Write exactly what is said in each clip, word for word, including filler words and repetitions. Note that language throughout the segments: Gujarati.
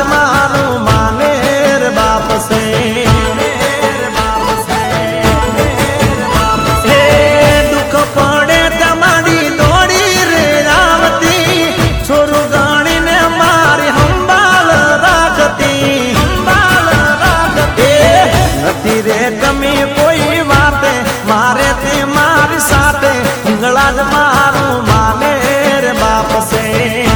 મારું માને રે બાપ સે દુઃખ પડે તમારી દોડી રે આવતી છોરું ગણીને મારી સંભાળ રાખતી સંભાળ રાખતી નથી રે તમે કોઈ વાતે મારે તે મારી સાથે હિંગળા જ મારું માને રે બાપ સે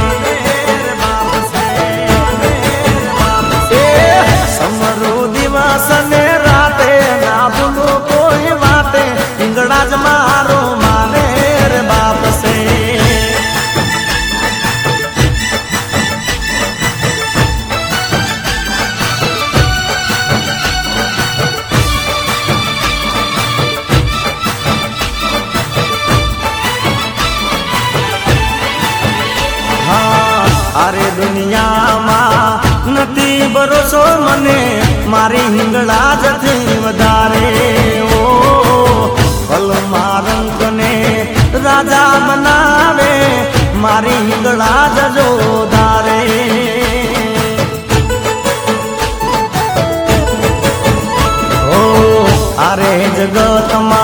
સમરો દિવસ ને રાતે ના ભૂલો કોઈ વાતે હિંગળા જ મારું માને રે બાપ સે અરે દુનિયામાં નથી ભરોસો મને મારી હિંગળા જથી વધારે ઓ ફલમાં રંગને રાજા બનાવે મારી હિંગળા જજો ધારે ઓ અરે જગતમાં